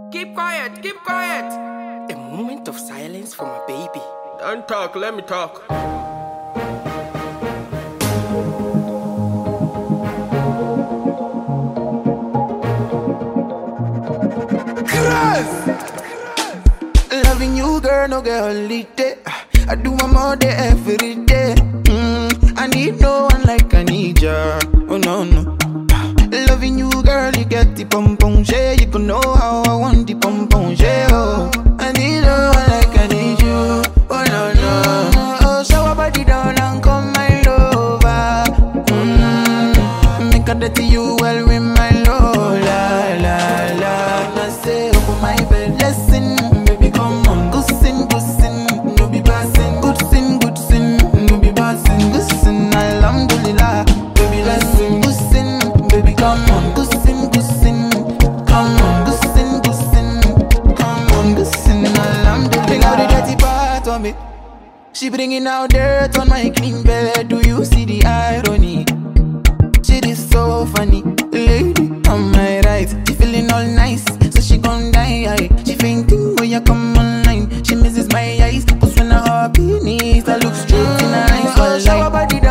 Keep quiet, keep quiet. A moment of silence for my baby. Don't talk, let me talk. Loving you, girl, no get holiday. I do my more day every day. I need no one like I need ya. Oh no no. Loving you, girl, you get the pom pom shade. You can know how I want the pom pom shade. Oh, I need no one like I need you. Oh no no. Oh, shower body down and come my lover. Make a dirty you well with my love. La la la. I say over my bed, listen. Baby, come on, go sin, no be passing. Good sin, no be passing. Good sin, alhamdulillah. Baby, listen, good sin, baby, come on, good sin, come on, good sin, come on, good sin, alhamdulillah. Bring out the dirty part of me. She bringing out dirt on my clean bed. Do you see the irony? Shit is so funny, lady on my right. She feeling all nice, so she gon' die. She fainting when you come online. She misses my eyes, cause when I hop in it, I look straight in her eyes. Oh, shower body